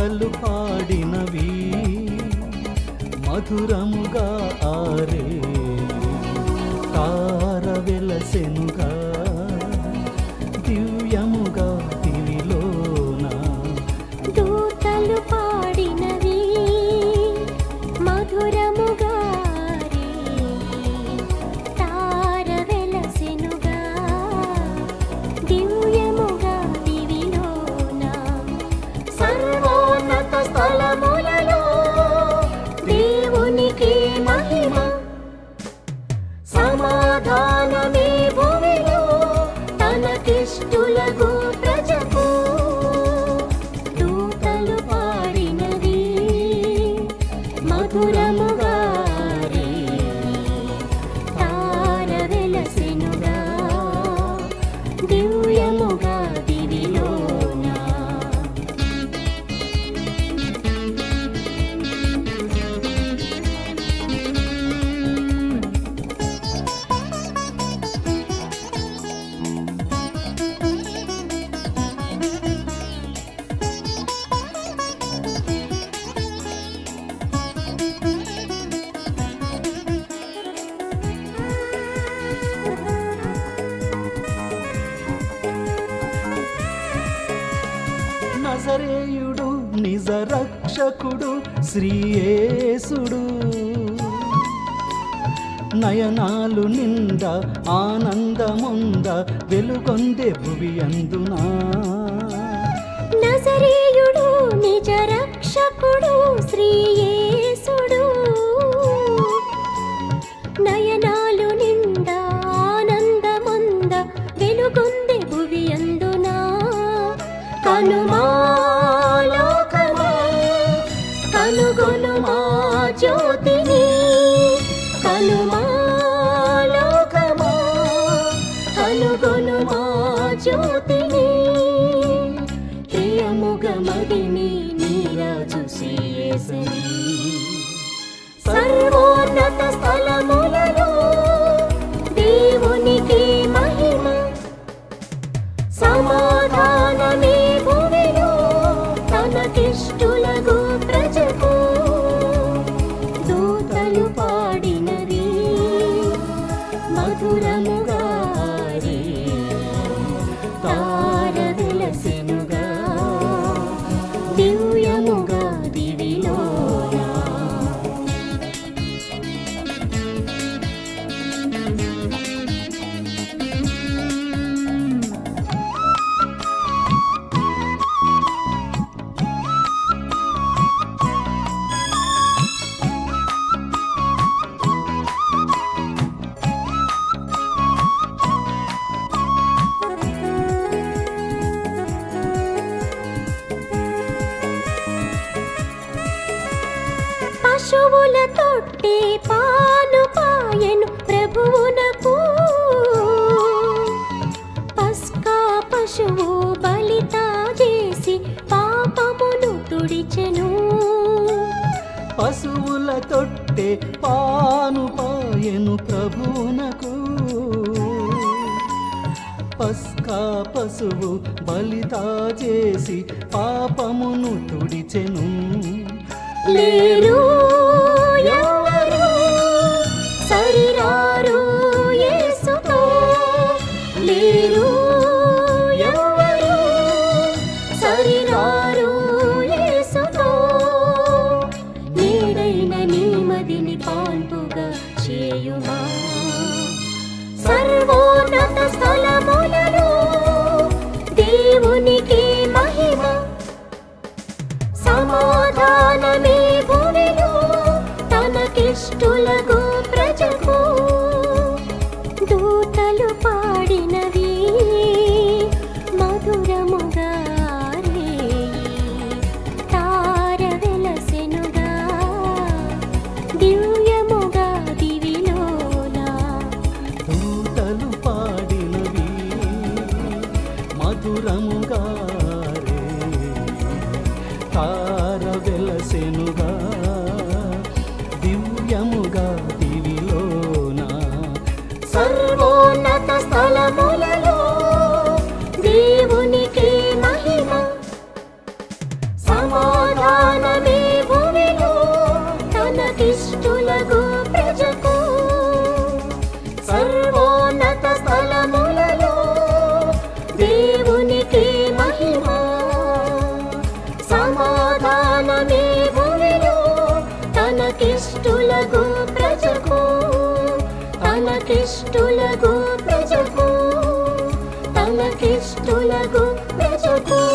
దూతలు పాడినవి మధురముగా ఆరే తార వెలసెనుగా దివ్యముగా దివిలోన దూతలు పాడినవి మధురముగా తార వెలసెనుగా దివ్యముగా దివిలోన సర్వోన్నత స్థలములలో దేవునికి మహిమ సమాధానమే భూమిలో తనకిష్టులకు ప్రజకు దూతలు పాడినవి మధురముగా తార వెలసెనుగా దివ్యముగా దివిలోన నజరేయుడు నిజ రక్షకుడు శ్రీయేసుడు నయనాలు నిండా ఆనందముంద వెలుగొందే భువి అందునా నజరేయుడు నిజ రక్షకుడు శ్రీయేసుడు నయనాలు నిండా ఆనందముంద వెలుగొందే భువి అందునా కనుమా లోకమా కనుగొనుమా జ్యోతిని కనుమా లోకమా కనుగొనుమా జ్యోతిని ప్రియముగ మదిని నీరాజు శ్రీయేసుని సర్వోన్నత స్థలములలో దేవునికి మహిమ సమాధానమే భూమిలో తనకిష్టులకు ప్రజకు దూతలు పాడినవి మధురముగా తార వెలసెనుగా దివ్యముగా దివిలోన పశువుల తొట్టి పాను పాయెను ప్రభువునకు పస్కా పశువు బలితా చేసి పాపమును తుడిచెను పశువుల తొట్టె పాను పాయెను ప్రభువునకు పస్కా పశువు బలితా చేసి పాపమును తుడిచెను లేరు ఎవరు సరిరారు యేసుతో లేరు ఎవరు సరిరారు యేసుతో నీడైన నీ మదిని పాల్పుగా చేయుమా సర్వోన్నత స్థలములలో దేవునికి మహిమ సమాధానమే భూమిలో తనకిష్టులకు ప్రజకు దూతలు పాడినవి మధురముగా తార వెలసెనుగా దివ్యముగా దివిలోన దూతలు పాడినవి మధురముగా తార వెలసెనుగా దివ్యముగా దివిలోన సర్వోన్నత స్థలములలో దేవునికి మహిమ సమాధానం మహోన్నత స్థలములలో దేవునికి మహిమ. సమాధానమే భూమిలో తనకిష్టులకు ప్రజకు, తనకిష్టులకు ప్రజకు, తనకిష్టులకు ప్రజకు.